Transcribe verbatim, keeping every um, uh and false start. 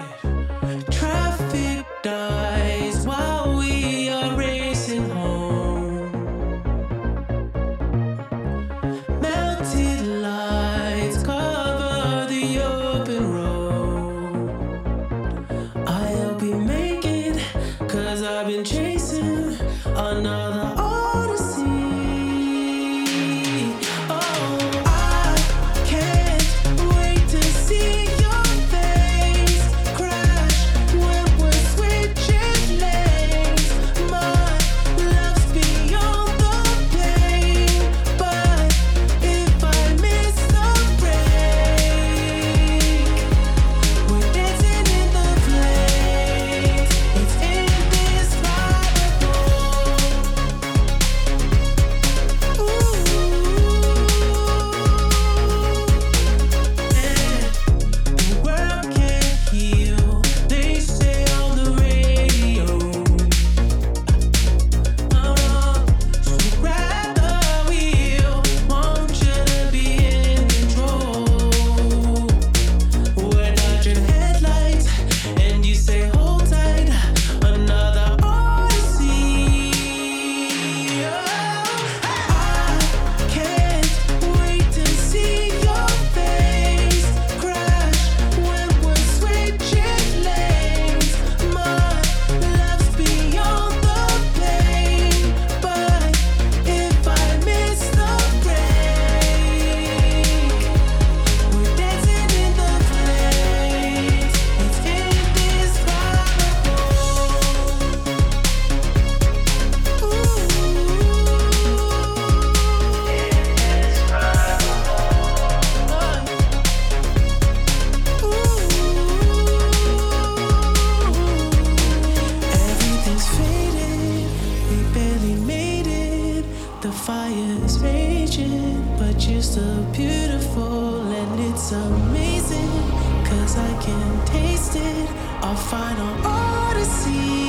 Traffic dies while we are racing home. Melted lights cover the open road. I'll be making, cause I've been chasing another odyssey. Oh, I can't wait to see your face crash when we're switching lanes. My love's beyond the pain, but if I miss the break, we're dancing in the flames. It's indescribable. Ooh, yeah. The world can't heal, they say on the radio. Oh, so grab the wheel, want you to be in control. We're dodging headlights, and you say hold tight, another odyssey. Oh, I can't wait to see your face crash when we're switching lanes. My love's beyond the pain, but if I miss the break, we're dancing in the flames. It's indescribable. Ooh, everything's faded, we barely made it. The fire's raging, but you're still beautiful, and it's amazing, cause I can taste it. Our final odyssey.